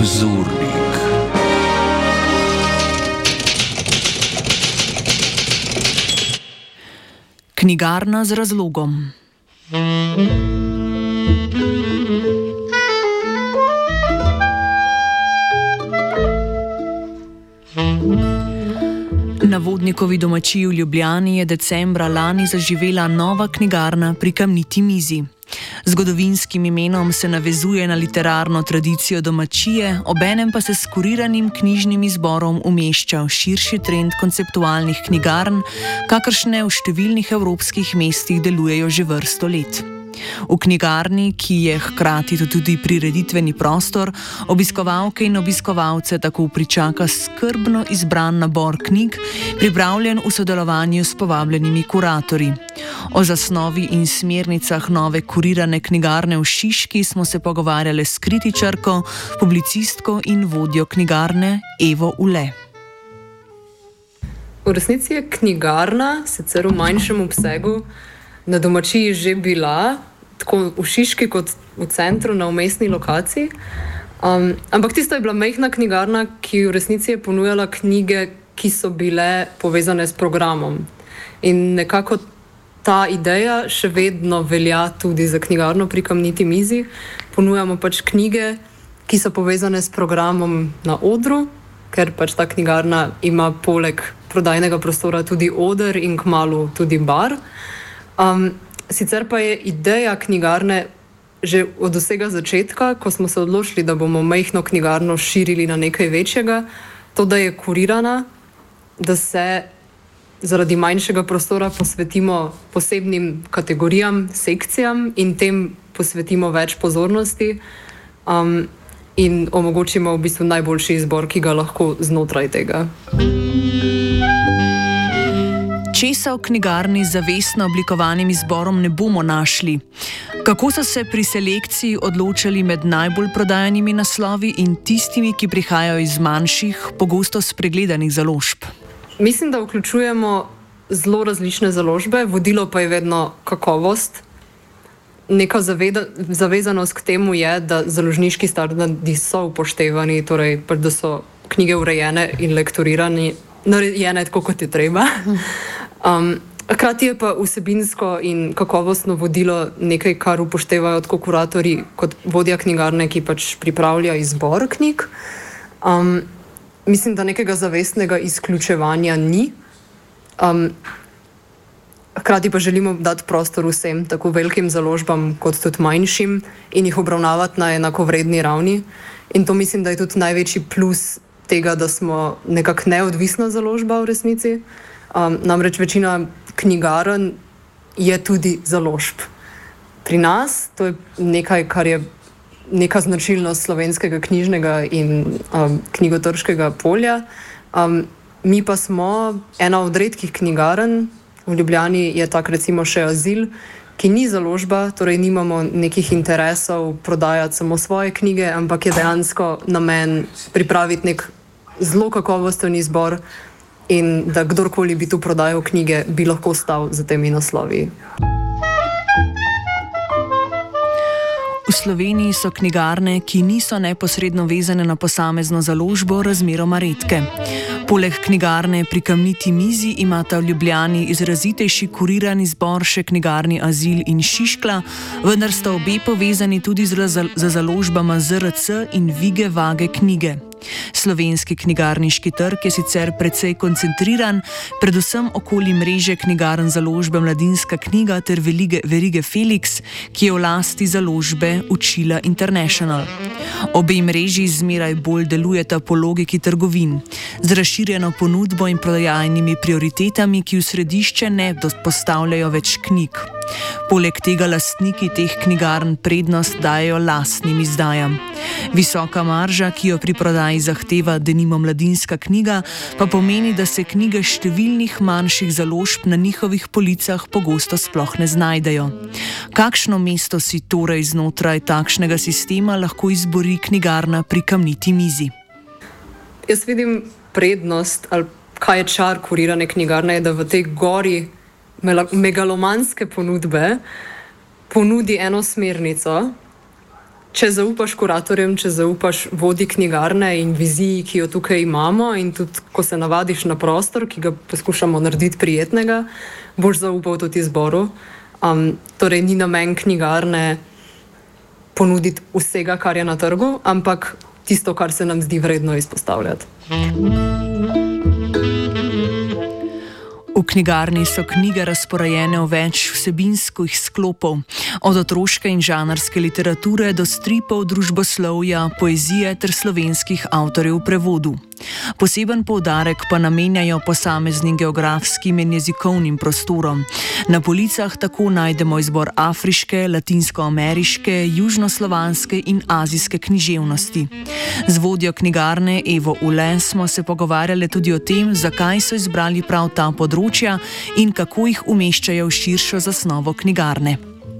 Zurnik. Knjigarna z razlogom. Na Vodnikovi domačiji v Ljubljani je decembra lani zaživela nova knjigarna pri Kamniti mizi. Zgodovinskim imenom se navezuje na literarno tradicijo domačije, obenem pa se s kuriranim knjižnim izborom umešča v širši trend konceptualnih knjigarn, kakršne v številnih evropskih mestih delujejo že vrsto let. V knjigarni, ki je hkrati tudi prireditveni prostor, obiskovalke in obiskovalce tako pričaka skrbno izbran nabor knjig, pripravljen v sodelovanju s povabljenimi kuratorji. O zasnovi in smernicah nove kurirane knjigarne v Šiški smo se pogovarjali s kritičarko, publicistko in vodjo knjigarne Evo Ule. V resnici je knjigarna, sicer v manjšem obsegu, na domačiji že bila, tako v Šiški kot v centru, na umestni lokaciji. Ampak tista je bila majhna knjigarna, ki v resnici je ponujala knjige, ki so bile povezane s programom. In nekako ta ideja še vedno velja tudi za knjigarno pri Kamniti mizi. Ponujamo pač knjige, ki so povezane s programom na odru, ker pač ta knjigarna ima poleg prodajnega prostora tudi oder in kmalu tudi bar. Sicer pa je ideja knjigarne že od vsega začetka, ko smo se odločili, da bomo majhno knjigarno širili na nekaj večjega, to, da je kurirana, da se zaradi manjšega prostora posvetimo posebnim kategorijam, sekcijam in tem posvetimo več pozornosti in omogočimo v bistvu najboljši izbor, ki ga lahko znotraj tega. Česa v knjigarni z zavestno oblikovanim izborom ne bomo našli? Kako so se pri selekciji odločali med najbolj prodajanimi naslovi in tistimi, ki prihajajo iz manjših, pogosto spregledanih založb? Mislim, da vključujemo zelo različne založbe, vodilo pa je vedno kakovost. Neka zavezanost k temu je, da založniški standardi so upoštevani, torej da so knjige urejene in lektorirane, narejene tako, kot je treba. Hkrati je pa vsebinsko in kakovostno vodilo nekaj, kar upoštevajo tako kuratorji kot vodja knjigarne, ki pač pripravlja izbor knjig. Mislim, da nekega zavestnega izključevanja ni. Hkrati pa želimo dati prostor vsem, tako velikim založbam kot tudi manjšim, in jih obravnavati na enakovredni ravni. In to mislim, da je tudi največji plus tega, da smo nekako neodvisna založba v resnici. Namreč večina knjigarn je tudi založb. Pri nas to je nekaj, kar je neka značilnost slovenskega knjižnega in knjigotrškega polja. Mi pa smo ena od redkih knjigarn, v Ljubljani je tak recimo še Azil, ki ni založba, torej nimamo nekih interesov prodajati samo svoje knjige, ampak je dejansko namen pripraviti nek zelo kakovosten izbor in da kdorkoli bi tu prodajal knjige, bi lahko stal za temi naslovi. V Sloveniji so knjigarne, ki niso neposredno vezane na posamezno založbo, razmeroma redke. Poleg knjigarne pri Kamniti mizi imata v Ljubljani izrazitejši kuriran izbor še knjigarni Azil in Šiškla, vendar sta obe povezani tudi z založbama ZRC in Vige Vage knjige. Slovenski knjigarniški trg je sicer precej koncentriran, predvsem okoli mreže knjigarn založbe Mladinska knjiga ter verige Felix, ki je v lasti založbe Učila International. Obe mreži zmeraj bolj delujeta po logiki trgovin, z razširjeno ponudbo in prodajnimi prioritetami, ki v središče ne postavljajo več knjig. Poleg tega lastniki teh knjigarn prednost dajo lastnim izdajam. Visoka marža, ki jo pri prodaji zahteva denimo Mladinska knjiga, pa pomeni, da se knjige številnih manjših založb na njihovih policah pogosto sploh ne znajdejo. Kakšno mesto si torej znotraj takšnega sistema lahko izbori knjigarna pri Kamniti mizi? Jaz vidim prednost, ali kaj je čar kurirane knjigarne, da v tej gori megalomanske ponudbe ponudi eno smernico, če zaupaš kuratorjem, če zaupaš vodji knjigarne in viziji, ki jo tukaj imamo, in tudi ko se navadiš na prostor, ki ga poskušamo narediti prijetnega, boš zaupal tudi izboru. Torej, ni namen knjigarne ponuditi vsega, kar je na trgu, ampak tisto, kar se nam zdi vredno izpostavljati. V knjigarni so knjige razporejene v več vsebinskih sklopov, od otroške in žanrske literature do stripov, družboslovja, poezije ter slovenskih avtorjev v prevodu. Poseben poudarek pa namenjajo posameznim geografskim in jezikovnim prostorom. Na policah tako najdemo izbor afriške, latinskoameriške, južnoslovanske in azijske književnosti. Z vodjo knjigarne Evo Ule smo se pogovarjali tudi o tem, zakaj so izbrali prav ta področja in kako jih umeščajo v širšo zasnovo knjigarne.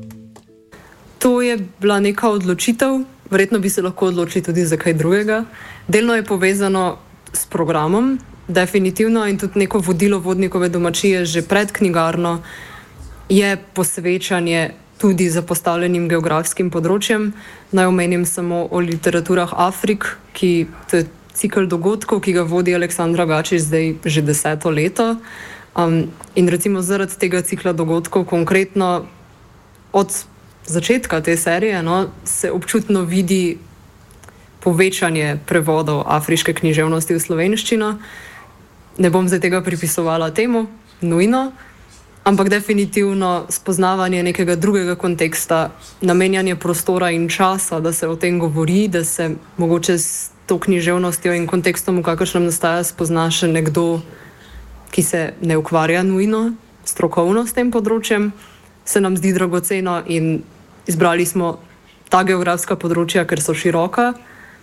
To je bila neka odločitev, verjetno bi se lahko odločili tudi za kaj drugega. Delno je povezano s programom, definitivno, in tudi neko vodilo vodnikove domačije že pred knjigarno je posvečanje tudi zapostavljenim geografskim področjem. Naj omenim samo o literaturah Afrik, ki to je cikel dogodkov, ki ga vodi Aleksandra Gačič zdaj že 10. leto. In recimo zaradi tega cikla dogodkov, konkretno od začetka te serije, se občutno vidi povečanje prevodov afriške književnosti v slovenščino. Ne bom zdaj tega pripisovala temu, nujno, ampak definitivno spoznavanje nekega drugega konteksta, namenjanje prostora in časa, da se o tem govori, da se mogoče s to književnostjo in kontekstom, v kakršnem nastaja, spozna še nekdo, ki se ne ukvarja nujno strokovno s tem področjem, se nam zdi dragoceno in izbrali smo ta geografska področja, ker so široka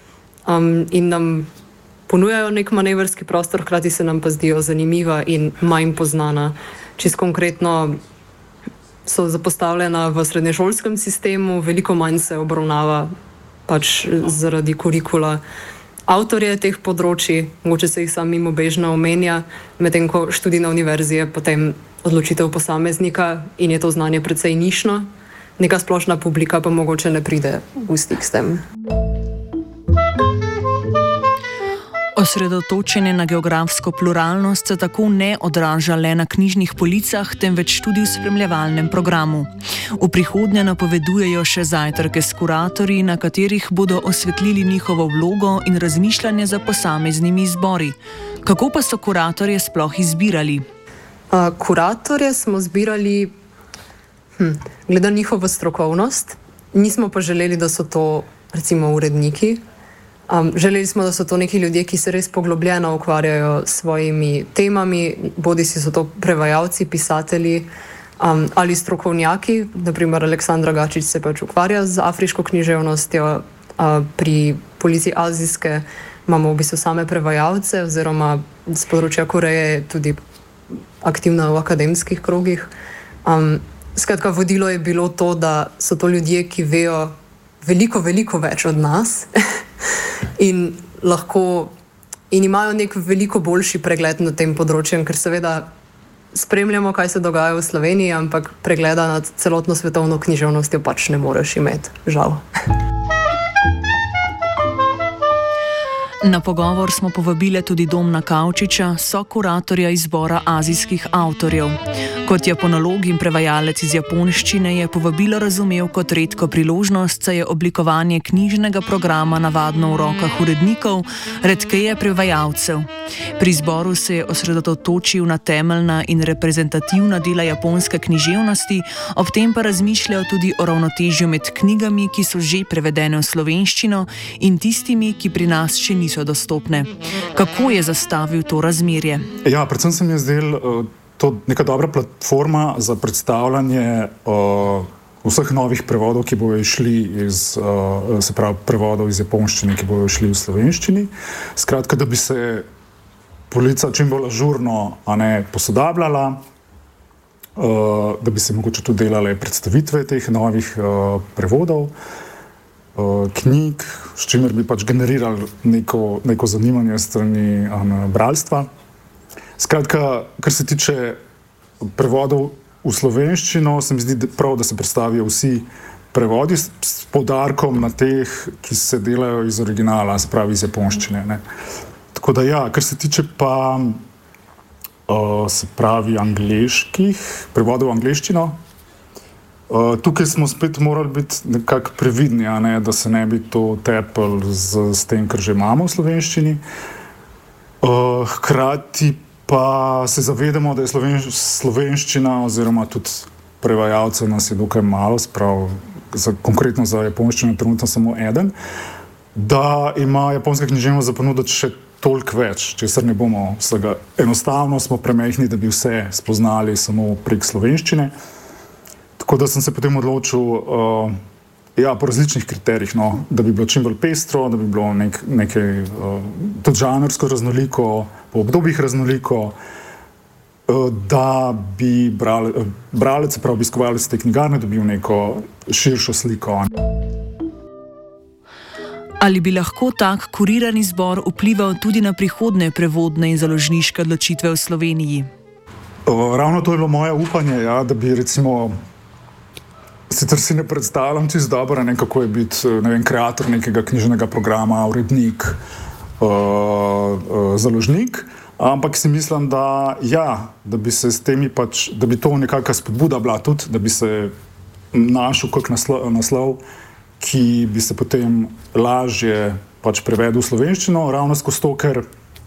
in nam ponujajo nek manevrski prostor, hkrati se nam pa zdijo zanimiva in manj poznana. Čisto konkretno so zapostavljena v srednješolskem sistemu, veliko manj se obravnava pač zaradi kurikula avtorje teh področji, mogoče se jih sam mimobežno omenja, medtem ko študij na univerzi je potem odločitev posameznika in je to znanje precej nišno, neka splošna publika pa mogoče ne pride v stik s tem. Osredotočenje na geografsko pluralnost se tako ne odraža le na knjižnih policah, temveč tudi v spremljevalnem programu. V prihodnje napovedujejo še zajtrke s kuratorji, na katerih bodo osvetlili njihovo vlogo in razmišljanje za posameznimi izbori. Kako pa so kuratorje sploh izbirali? Kuratorje smo zbirali glede na njihovo strokovnost. Nismo pa želeli, da so to recimo uredniki. Želeli smo, da so to neki ljudje, ki se res poglobljeno ukvarjajo s svojimi temami, bodisi so to prevajalci, pisatelji ali strokovnjaki. Naprimer, Aleksandra Gačič se pač ukvarja z afriško književnostjo, pri policiji azijske imamo v bistvu same prevajalce, oziroma z področja Koreje je tudi aktivna v akademskih krogih. Skratka, vodilo je bilo to, da so to ljudje, ki vejo veliko, veliko več od nas in imajo nek veliko boljši pregled nad tem področjem, ker seveda spremljamo, kaj se dogaja v Sloveniji, ampak pregleda nad celotno svetovno književnostjo pač ne moreš imeti, žal. Na pogovor smo povabili tudi Domna Kavčiča, sokuratorja izbora azijskih avtorjev. Kot japonolog in prevajalec iz japonščine je povabilo razumel kot redko priložnost, saj je oblikovanje knjižnega programa navadno v rokah urednikov, redkeje prevajalcev. Pri izboru se je osredotočil na temeljna in reprezentativna dela japonske književnosti, ob tem pa razmišljal tudi o ravnotežju med knjigami, ki so že prevedene v slovenščino, in tistimi, ki pri nas še niso dostopne. Kako je zastavil to razmerje? Ja, predvsem se mi je zdelo to neka dobra platforma za predstavljanje vseh novih prevodov, ki bodo išli se pravi prevodov iz japonščine, ki bodo išli v slovenščini. Skratka, da bi se polica čim bolj ažurno posodabljala, da bi se mogoče tudi delale predstavitve teh novih prevodov, knjig, s čimer bi pač generirali neko zanimanje strani bralstva. Skratka, kar se tiče prevodov v slovenščino, se mi zdi prav, da se predstavijo vsi prevodi s poudarkom na teh, ki se delajo iz originala, se pravi iz japonščine. Ne. Tako da ja, kar se tiče pa se pravi angleških, prevodov v angleščino, tukaj smo spet morali biti nekako previdni, ne, da se ne bi to tepel s tem, kar že imamo v slovenščini. Hkrati pa se zavedamo, da je slovenščina oziroma tudi prevajalcev nas je dokaj malo, konkretno za japonščino trenutno samo eden, da ima japonska književnost za ponuditi še toliko več, česar ne bomo vsega. Enostavno smo premehni, da bi vse spoznali samo prek slovenščine. Tako da sem se potem odločil po različnih kriterijih, no, da bi bilo čim bolj pestro, da bi bilo nekaj tudi žanrsko raznoliko, po obdobjih raznoliko, da bi bralec, prav obiskovalec te knjigarne, dobil neko širšo sliko. Ali bi lahko tak kuriran izbor vplival tudi na prihodnje prevodne in založniške odločitve v Sloveniji? Ravno to je bilo moje upanje, ja, da bi recimo, sicer si ne predstavljam čisto dobro, kako je biti kreator nekega knjižnega programa, urednik, založnik, ampak si mislim, da bi se s temi da bi to nekakšna spodbuda bila tudi, da bi se našel kak naslov, ki bi se potem lažje prevedel v slovenščino, ravno skozi to, ker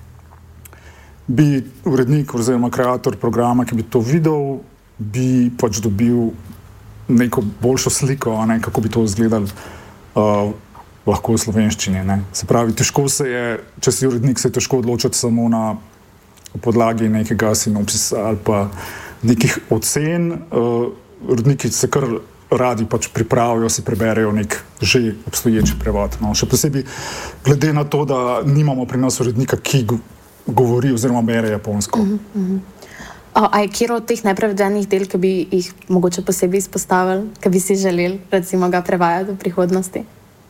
bi urednik oziroma kreator programa, ki bi to videl, bi dobil neko boljšo sliko, kako bi to izgledalo lahko v slovenščini. Ne. Se pravi, težko se je, če si urednik, se je težko odločiti samo na podlagi nekega sinopsisa ali pa nekih ocen. Uredniki se kar radi pripravijo, si preberejo nek že obstoječi prevod. No. Še posebej glede na to, da nimamo pri nas urednika, ki govori oziroma bere japonsko. A je kjer od teh neprevedenih del, ki bi jih mogoče posebej izpostavili, ki bi si želeli recimo ga prevajati v prihodnosti?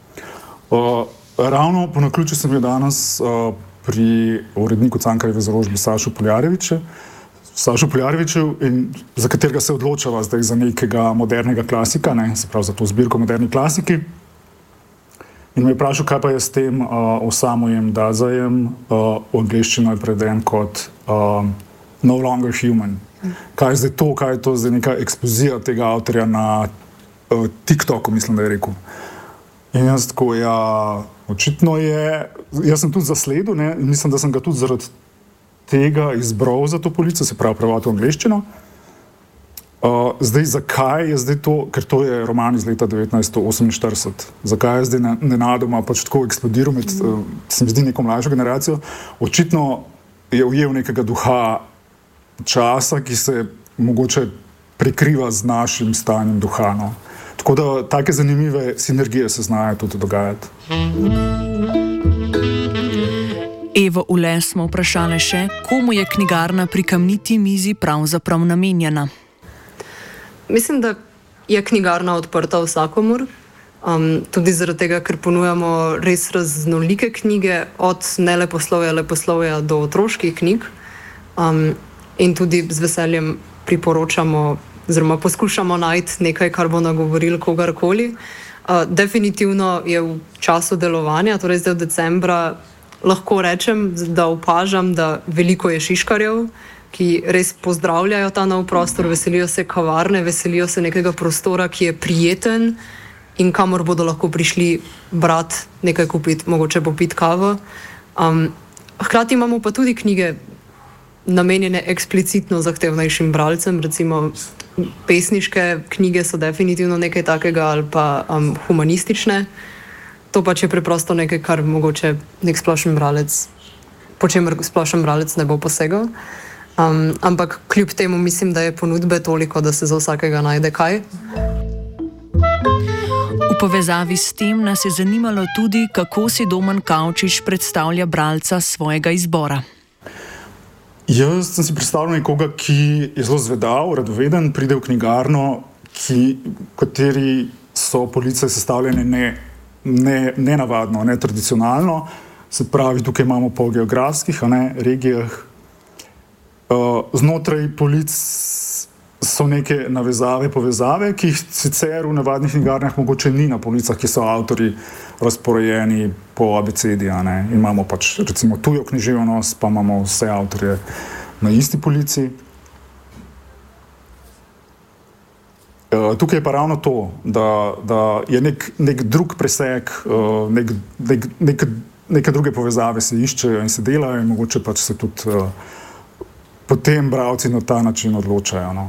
Ravno po naključju sem bil danes pri uredniku Cankarjeve založbe Sašu Poljareviću, za katerega se odločava zdaj za nekega modernega klasika, se pravi za to zbirko moderni klasiki. In me je vprašal, kaj pa je s tem Osamujem Dazajem, v angleščino je preveden kot No Longer Human. Kaj je zdaj to, kaj je to zdaj neka eksplozija tega avtorja na TikToku, mislim, da je rekel. In jaz tako, očitno je, jaz sem tudi zasledil, mislim, da sem ga tudi zaradi tega izbral za to policijo, se pravi prevod v angleščino. Zdaj, zakaj je zdaj to, ker to je roman iz leta 1948, zakaj je zdaj nenadoma tako eksplodiral med, se mi zdi, neko mlajšo generacijo, očitno je ujel nekega duha časa, ki se mogoče prekriva z našim stanjem duha. No. Tako da take zanimive sinergije se znajo tudi dogajati. Evo Ule smo vprašali še, komu je knjigarna pri Kamniti mizi pravzaprav namenjena. Mislim, da je knjigarna odprta vsakomur, tudi zaradi tega, ker ponujamo res raznolike knjige, od leposlovja do otroških knjig, in tudi z veseljem priporočamo oziroma poskušamo najti nekaj, kar bo nagovorilo kogarkoli. Definitivno je v času delovanja, torej zdaj od decembra, lahko rečem, da opažam, da veliko je šiškarjev, ki res pozdravljajo ta nov prostor, veselijo se kavarne, veselijo se nekega prostora, ki je prijeten in kamor bodo lahko prišli brati, nekaj kupiti, mogoče popiti kavo. Hkrati imamo pa tudi knjige namenjene eksplicitno zahtevnejšim bralcem, recimo pesniške knjige so definitivno nekaj takega ali pa humanistične. To pač je preprosto nekaj, kar mogoče nek splošen bralec, po čemer splošen bralec ne bo posegal. Ampak kljub temu mislim, da je ponudbe toliko, da se za vsakega najde kaj. V povezavi s tem nas je zanimalo tudi, kako si Domen Kavčič predstavlja bralca svojega izbora. Jaz sem si predstavljal nekoga, ki je zelo zvedav, radoveden, pride v knjigarno, kateri so police sestavljene nenavadno, netradicionalno. Se pravi, tukaj imamo po geografskih regijah. Znotraj polic so neke navezave, povezave, ki jih sicer v navadnih knjigarnah mogoče ni na policah, ki so avtorji razporejeni po abecedi. Imamo pač recimo tujo književnost, pa imamo vse avtorje na isti polici. Tukaj je pa ravno to, da je nek drug preseg, neke druge povezave se iščejo in se delajo in mogoče pač se tudi potem bralci na ta način odločajo. No.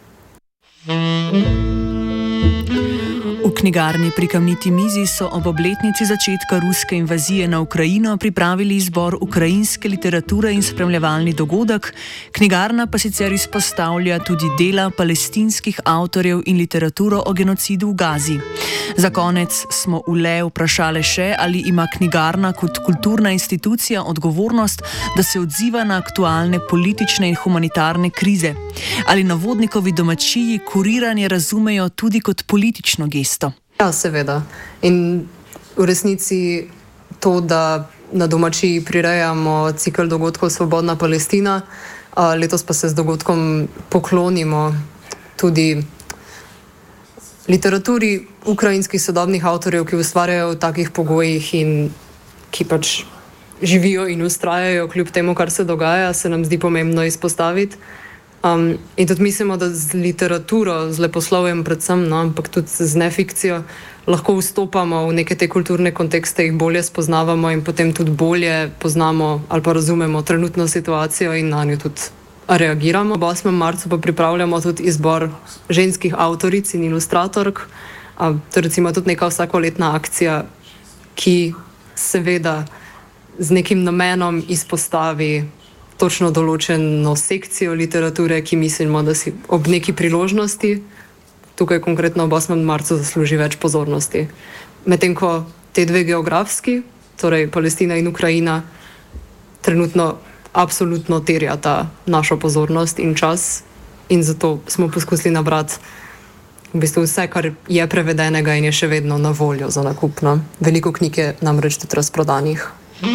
V knjigarni pri Kamniti mizi so ob obletnici začetka ruske invazije na Ukrajino pripravili izbor ukrajinske literature in spremljevalni dogodek. Knjigarna pa sicer izpostavlja tudi dela palestinskih avtorjev in literaturo o genocidu v Gazi. Za konec smo vprašali še, ali ima knjigarna kot kulturna institucija odgovornost, da se odziva na aktualne politične in humanitarne krize. Ali navodnikovi domačiji kuriranje razumejo tudi kot politično gesto? Ja, seveda. In v resnici to, da na domačiji prirejamo cikel dogodkov Svobodna Palestina, letos pa se z dogodkom poklonimo tudi literaturi ukrajinskih sodobnih avtorjev, ki ustvarjajo v takih pogojih in ki pač živijo in ustrajajo kljub temu, kar se dogaja, se nam zdi pomembno izpostaviti. In tudi mislimo, da z literaturo, z leposlovjem predvsem, no, ampak tudi z nefikcijo, lahko vstopamo v neke te kulturne kontekste, jih bolje spoznavamo in potem tudi bolje poznamo ali pa razumemo trenutno situacijo in na njo tudi reagiramo. Ob 8. marcu pa pripravljamo tudi izbor ženskih avtoric in ilustratork. To je recimo tudi neka vsakoletna akcija, ki seveda z nekim namenom izpostavi točno določeno sekcijo literature, ki mislimo, da si ob neki priložnosti, tukaj konkretno ob 8. marcu, zasluži več pozornosti. Medtem ko te dve geografski, torej Palestina in Ukrajina, trenutno absolutno terjata našo pozornost in čas in zato smo poskusili nabrati v bistvu vse, kar je prevedenega in je še vedno na voljo za nakup. No? Veliko knjig je namreč tudi razprodanih.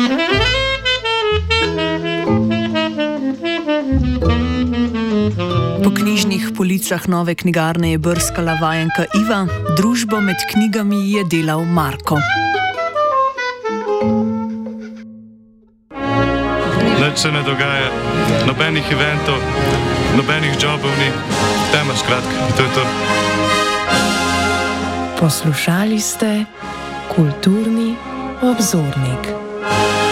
Po knjižnih policah nove knjigarne je brskala vajenka Iva, družbo med knjigami je delal Marko. Nič se ne dogaja, nobenih eventov, nobenih jobov ni, tema skratka, to je to. Poslušali ste Kulturni obzornik.